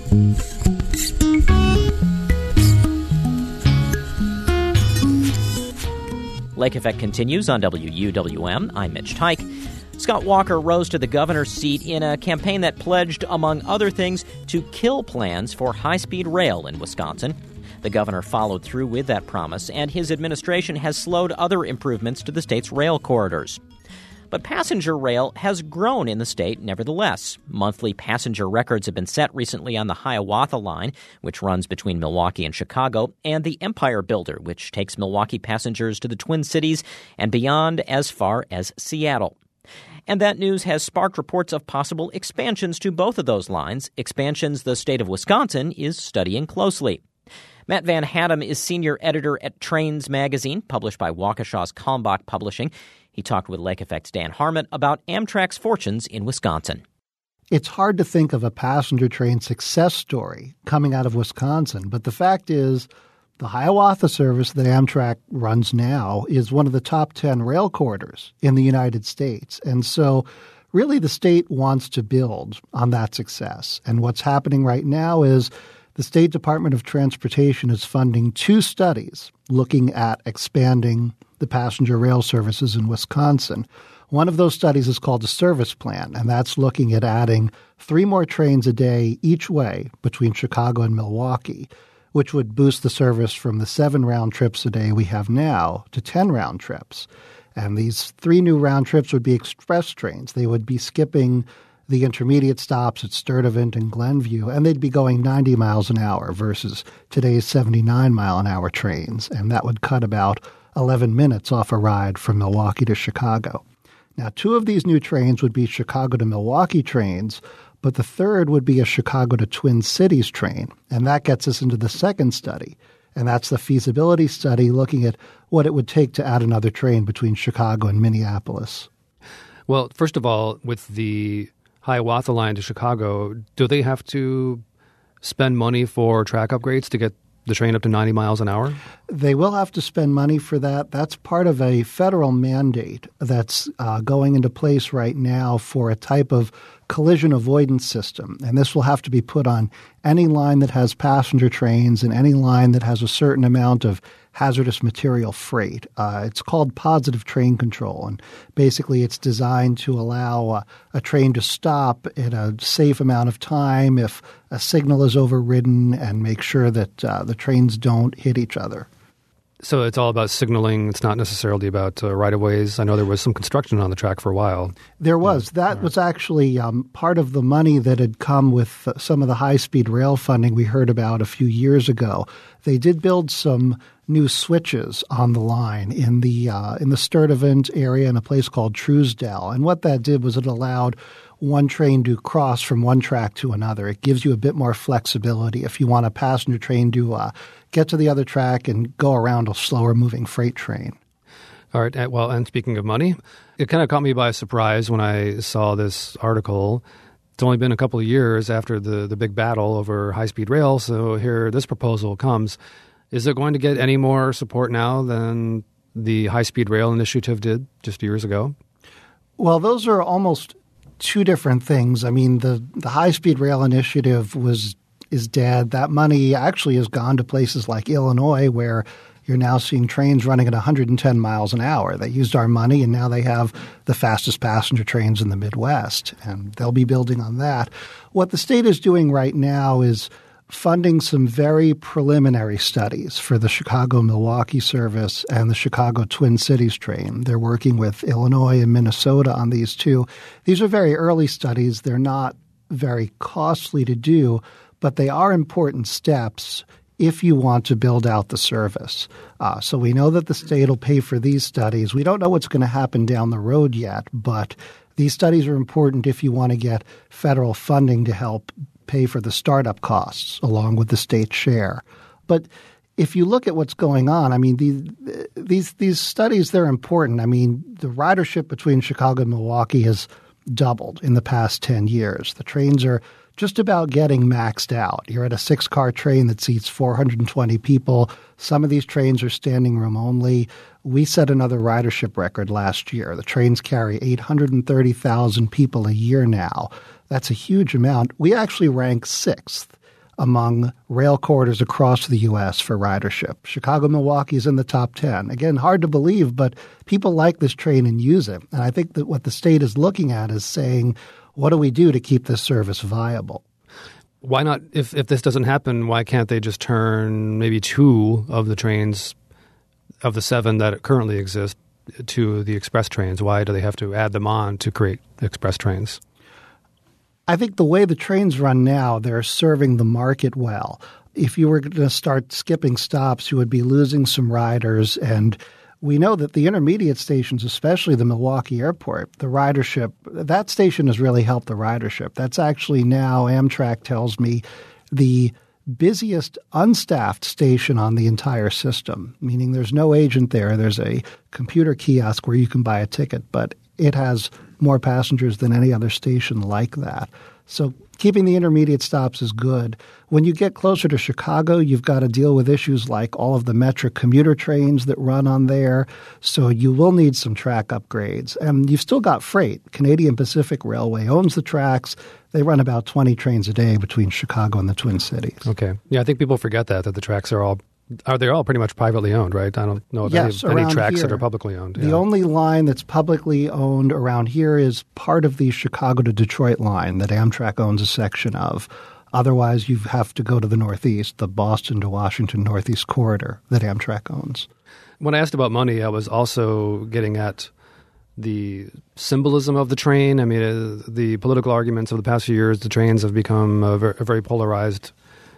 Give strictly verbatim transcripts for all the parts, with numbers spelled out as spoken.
Lake Effect continues on W U W M. I'm Mitch Tyke. Scott Walker rose to the governor's seat in a campaign that pledged, among other things, to kill plans for high-speed rail in Wisconsin. The governor followed through with that promise, and his administration has slowed other improvements to the state's rail corridors. But passenger rail has grown in the state nevertheless. Monthly passenger records have been set recently on the Hiawatha Line, which runs between Milwaukee and Chicago, and the Empire Builder, which takes Milwaukee passengers to the Twin Cities and beyond as far as Seattle. And that news has sparked reports of possible expansions to both of those lines, expansions the state of Wisconsin is studying closely. Matt Van Hattem is senior editor at Trains magazine, published by Waukesha's Kalmbach Publishing. He talked with Lake Effect's Dan Harmon about Amtrak's fortunes in Wisconsin. It's hard to think of a passenger train success story coming out of Wisconsin, but the fact is the Hiawatha service that Amtrak runs now is one of the top ten rail corridors in the United States. And so really the state wants to build on that success. And what's happening right now is the State Department of Transportation is funding two studies looking at expanding the passenger rail services in Wisconsin. One of those studies is called the Service Plan, and that's looking at adding three more trains a day each way between Chicago and Milwaukee, which would boost the service from the seven round trips a day we have now to ten round trips. And these three new round trips would be express trains. They would be skipping the intermediate stops at Sturtevant and Glenview, and they'd be going ninety miles an hour versus today's seventy-nine mile an hour trains, and that would cut about eleven minutes off a ride from Milwaukee to Chicago. Now, two of these new trains would be Chicago to Milwaukee trains, but the third would be a Chicago to Twin Cities train, and that gets us into the second study, and that's the feasibility study looking at what it would take to add another train between Chicago and Minneapolis. Well, first of all, with the Hiawatha Line to Chicago, do they have to spend money for track upgrades to get the train up to ninety miles an hour? They will have to spend money for that. That's part of a federal mandate that's uh, going into place right now for a type of collision avoidance system. And this will have to be put on any line that has passenger trains and any line that has a certain amount of hazardous material freight. Uh, it's called positive train control. And basically it's designed to allow uh, a train to stop in a safe amount of time if a signal is overridden and make sure that uh, the trains don't hit each other. So it's all about signaling. It's not necessarily about uh, right-of-ways. I know there was some construction on the track for a while. There was. That right. was actually um, part of the money that had come with uh, some of the high-speed rail funding we heard about a few years ago. They did build some new switches on the line in the uh, in the Sturtevant area in a place called Truesdell. And what that did was it allowed one train to cross from one track to another. It gives you a bit more flexibility if you want a passenger train to uh, get to the other track and go around a slower-moving freight train. All right. Well, and speaking of money, it kind of caught me by surprise when I saw this article. It's only been a couple of years after the, the big battle over high-speed rail, so here this proposal comes. Is it going to get any more support now than the high-speed rail initiative did just years ago? Well, those are almost two different things. I mean, the, the high-speed rail initiative was is dead. That money actually has gone to places like Illinois where you're now seeing trains running at one hundred ten miles an hour. They used our money, and now they have the fastest passenger trains in the Midwest, and they'll be building on that. What the state is doing right now is funding some very preliminary studies for the Chicago-Milwaukee service and the Chicago Twin Cities train. They're working with Illinois and Minnesota on these two. These are very early studies. They're not very costly to do, but they are important steps if you want to build out the service. Uh, so we know that the state will pay for these studies. We don't know what's going to happen down the road yet, but these studies are important if you want to get federal funding to help pay for the startup costs along with the state share. But if you look at what's going on, I mean, these these these studies, they're important. I mean, the ridership between Chicago and Milwaukee has doubled in the past ten years. The trains are just about getting maxed out. You're at a six-car train that seats four hundred twenty people. Some of these trains are standing room only. We set another ridership record last year. The trains carry eight hundred thirty thousand people a year now. That's a huge amount. We actually rank sixth among rail corridors across the U S for ridership. Chicago-Milwaukee is in the top ten. Again, hard to believe, but people like this train and use it. And I think that what the state is looking at is saying, what do we do to keep this service viable? Why not, if, if this doesn't happen, why can't they just turn maybe two of the trains of the seven that currently exist to the express trains? Why do they have to add them on to create express trains? I think the way the trains run now, they're serving the market well. If you were going to start skipping stops, you would be losing some riders. And we know that the intermediate stations, especially the Milwaukee Airport, the ridership, that station has really helped the ridership. That's actually now, Amtrak tells me, the busiest unstaffed station on the entire system, meaning there's no agent there. There's a computer kiosk where you can buy a ticket, but it has more passengers than any other station like that. So keeping the intermediate stops is good. When you get closer to Chicago, you've got to deal with issues like all of the Metra commuter trains that run on there. So you will need some track upgrades. And you've still got freight. Canadian Pacific Railway owns the tracks. They run about twenty trains a day between Chicago and the Twin Cities. Okay. Yeah, I think people forget that, that the tracks are all Are they all pretty much privately owned, right? I don't know of yes, any, any tracks here, that are publicly owned. The yeah. only line that's publicly owned around here is part of the Chicago to Detroit line that Amtrak owns a section of. Otherwise, you have to go to the Northeast, the Boston to Washington Northeast corridor that Amtrak owns. When I asked about money, I was also getting at the symbolism of the train. I mean, uh, the political arguments of the past few years, the trains have become a very, a very polarized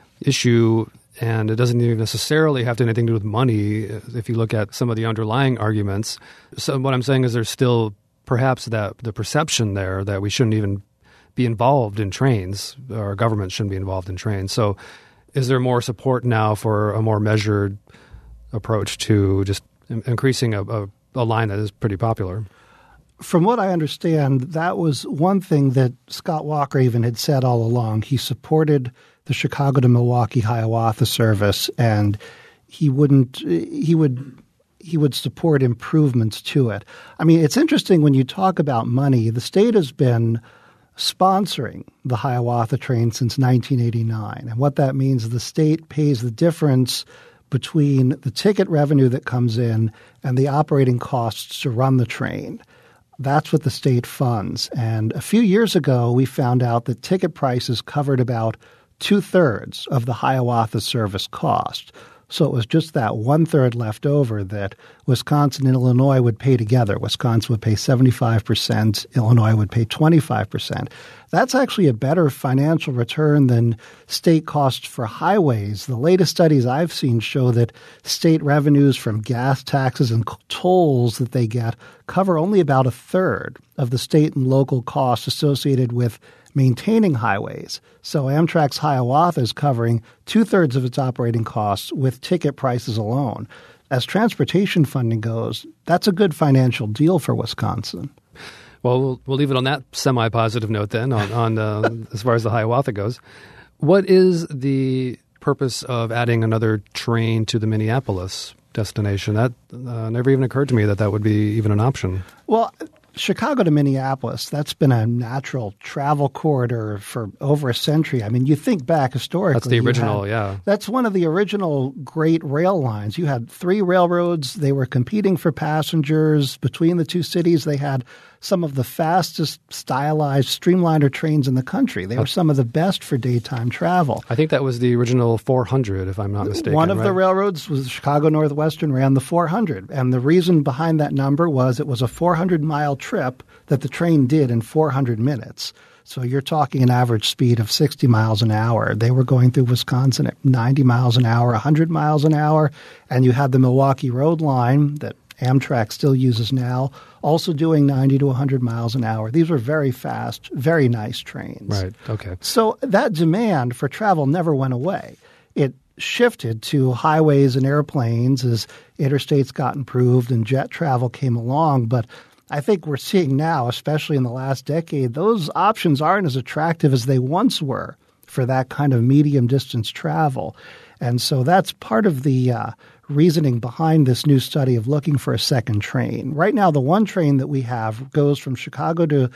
issue. And it doesn't even necessarily have to have anything to do with money if you look at some of the underlying arguments. So what I'm saying is there's still perhaps that the perception there that we shouldn't even be involved in trains, or our government shouldn't be involved in trains. So is there more support now for a more measured approach to just increasing a, a, a line that is pretty popular? From what I understand, that was one thing that Scott Walker even had said all along. He supported the Chicago to Milwaukee Hiawatha service, and he wouldn't. He would. He would support improvements to it. I mean, it's interesting when you talk about money. The state has been sponsoring the Hiawatha train since nineteen eighty-nine, and what that means is the state pays the difference between the ticket revenue that comes in and the operating costs to run the train. That's what the state funds. And a few years ago, we found out that ticket prices covered about two-thirds of the Hiawatha service cost. So it was just that one-third left over that Wisconsin and Illinois would pay together. Wisconsin would pay seventy-five percent. Illinois would pay twenty-five percent. That's actually a better financial return than state costs for highways. The latest studies I've seen show that state revenues from gas taxes and tolls that they get cover only about a third of the state and local costs associated with maintaining highways. So Amtrak's Hiawatha is covering two-thirds of its operating costs with ticket prices alone. As transportation funding goes, that's a good financial deal for Wisconsin. Well, we'll, we'll leave it on that semi-positive note then, on, on uh, as far as the Hiawatha goes. What is the purpose of adding another train to the Minneapolis destination? That uh, never even occurred to me that that would be even an option. Well, Chicago to Minneapolis, that's been a natural travel corridor for over a century. I mean, you think back historically. That's the original, had, yeah. That's one of the original great rail lines. You had three railroads. They were competing for passengers. Between the two cities, they had some of the fastest stylized streamliner trains in the country. They were some of the best for daytime travel. I think that was the original four hundred, if I'm not mistaken. One of right? the railroads was Chicago Northwestern ran the four hundred. And the reason behind that number was it was a four hundred mile trip that the train did in four hundred minutes. So you're talking an average speed of sixty miles an hour. They were going through Wisconsin at ninety miles an hour, one hundred miles an hour. And you had the Milwaukee Road line that Amtrak still uses now, also doing ninety to one hundred miles an hour. These were very fast, very nice trains. Right, okay. So that demand for travel never went away. It shifted to highways and airplanes as interstates got improved and jet travel came along. But I think we're seeing now, especially in the last decade, those options aren't as attractive as they once were for that kind of medium-distance travel. And so that's part of the uh, reasoning behind this new study of looking for a second train. Right now, the one train that we have goes from Chicago to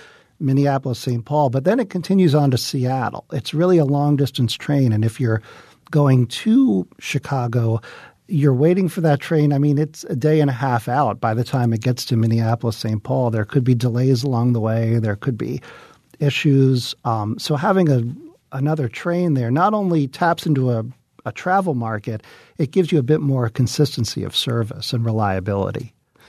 Minneapolis, Saint Paul, but then it continues on to Seattle. It's really a long-distance train, and if you're going to Chicago, you're waiting for that train. I mean, it's a day and a half out by the time it gets to Minneapolis, Saint Paul. There could be delays along the way. There could be issues. Um, so having a another train there not only taps into a, a travel market, it gives you a bit more consistency of service and reliability.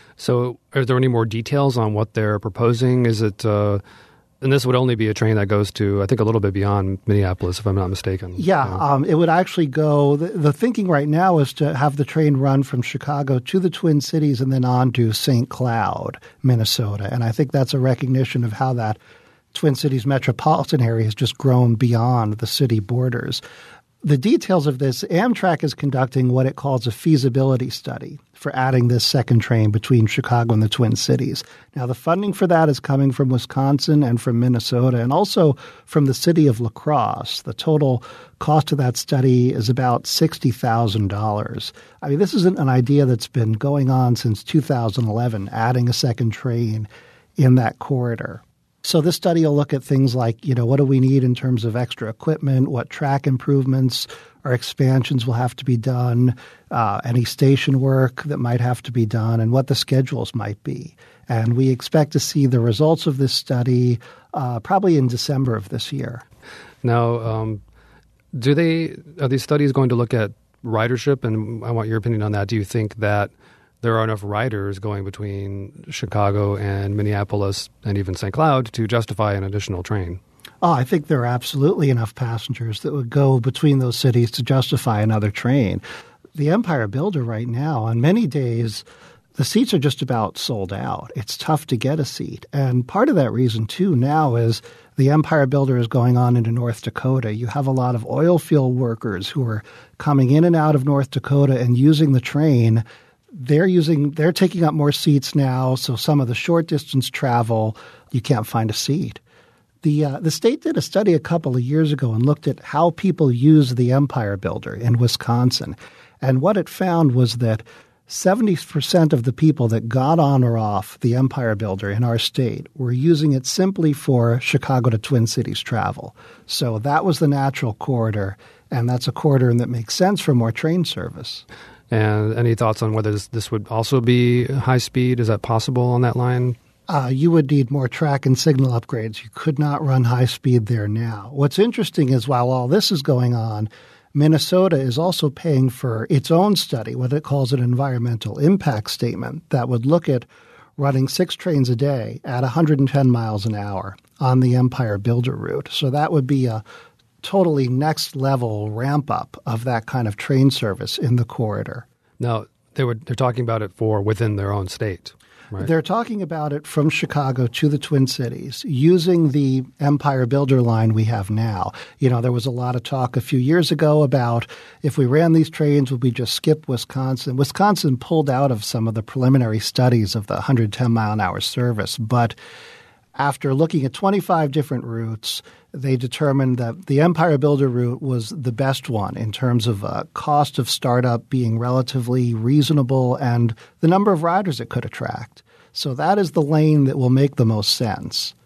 So are there any more details on what they're proposing? Is it uh, – and this would only be a train that goes to, I think, a little bit beyond Minneapolis, if I'm not mistaken. Yeah, yeah. Um, it would actually go the, – the thinking right now is to have the train run from Chicago to the Twin Cities and then on to Saint Cloud, Minnesota. And I think that's a recognition of how that Twin Cities metropolitan area has just grown beyond the city borders. The details of this, Amtrak is conducting what it calls a feasibility study for adding this second train between Chicago and the Twin Cities. Now, the funding for that is coming from Wisconsin and from Minnesota and also from the city of La Crosse. The total cost of that study is about sixty thousand dollars. I mean, this isn't an idea that's been going on since two thousand eleven, adding a second train in that corridor. So this study will look at things like, you know, what do we need in terms of extra equipment, what track improvements or expansions will have to be done, uh, any station work that might have to be done, and what the schedules might be. And we expect to see the results of this study uh, probably in December of this year. Now, um, do they are these studies going to look at ridership? And I want your opinion on that. Do you think that there are enough riders going between Chicago and Minneapolis and even Saint Cloud to justify an additional train? Oh, I think there are absolutely enough passengers that would go between those cities to justify another train. The Empire Builder right now, on many days, the seats are just about sold out. It's tough to get a seat. And part of that reason, too, now is the Empire Builder is going on into North Dakota. You have a lot of oil field workers who are coming in and out of North Dakota and using the train. They're using, they're taking up more seats now, so some of the short distance travel, you can't find a seat. The uh, the state did a study a couple of years ago and looked at how people use the Empire Builder in Wisconsin. And what it found was that seventy percent of the people that got on or off the Empire Builder in our state were using it simply for Chicago to Twin Cities travel. So that was the natural corridor, and that's a corridor that makes sense for more train service. And any thoughts on whether this, this would also be high speed? Is that possible on that line? Uh, you would need more track and signal upgrades. You could not run high speed there now. What's interesting is while all this is going on, Minnesota is also paying for its own study, what it calls an environmental impact statement, that would look at running six trains a day at one hundred ten miles an hour on the Empire Builder route. So that would be a totally next level ramp up of that kind of train service in the corridor. Now, they were, they're talking about it for within their own state, right? They're talking about it from Chicago to the Twin Cities using the Empire Builder line we have now. You know, there was a lot of talk a few years ago about if we ran these trains, would we just skip Wisconsin? Wisconsin pulled out of some of the preliminary studies of the one hundred ten mile an hour service, but after looking at twenty-five different routes, they determined that the Empire Builder route was the best one in terms of uh, cost of startup being relatively reasonable and the number of riders it could attract. So that is the lane that will make the most sense.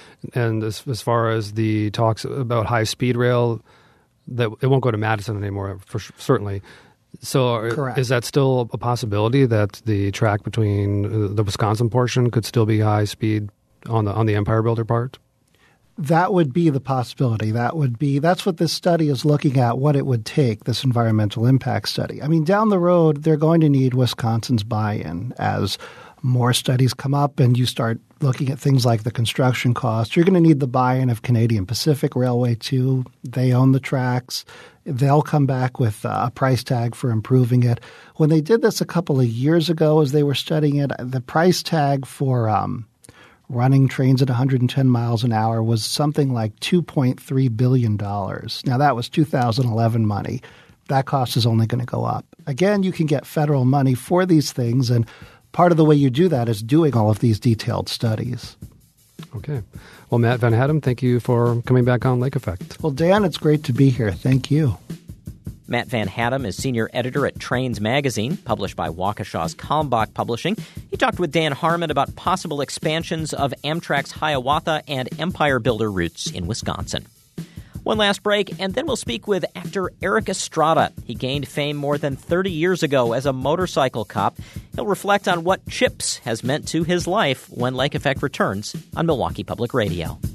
And as, as far as the talks about high-speed rail, that it won't go to Madison anymore, for certainly. So Correct. Is that still a possibility that the track between the Wisconsin portion could still be high-speed on the on the Empire Builder part? That would be the possibility. That would be that's what this study is looking at, what it would take, this environmental impact study. I mean, down the road, they're going to need Wisconsin's buy-in as more studies come up and you start looking at things like the construction costs. You're going to need the buy-in of Canadian Pacific Railway, too. They own the tracks. They'll come back with a price tag for improving it. When they did this a couple of years ago as they were studying it, the price tag for um, running trains at one hundred ten miles an hour was something like two point three billion dollars. Now, that was two thousand eleven money. That cost is only going to go up. Again, you can get federal money for these things, and part of the way you do that is doing all of these detailed studies. Okay. Well, Matt Van Hatten, thank you for coming back on Lake Effect. Well, Dan, it's great to be here. Thank you. Matt Van Hattem is senior editor at Trains Magazine, published by Waukesha's Kalmbach Publishing. He talked with Dan Harmon about possible expansions of Amtrak's Hiawatha and Empire Builder routes in Wisconsin. One last break, and then we'll speak with actor Erik Estrada. He gained fame more than thirty years ago as a motorcycle cop. He'll reflect on what CHiPs has meant to his life when Lake Effect returns on Milwaukee Public Radio.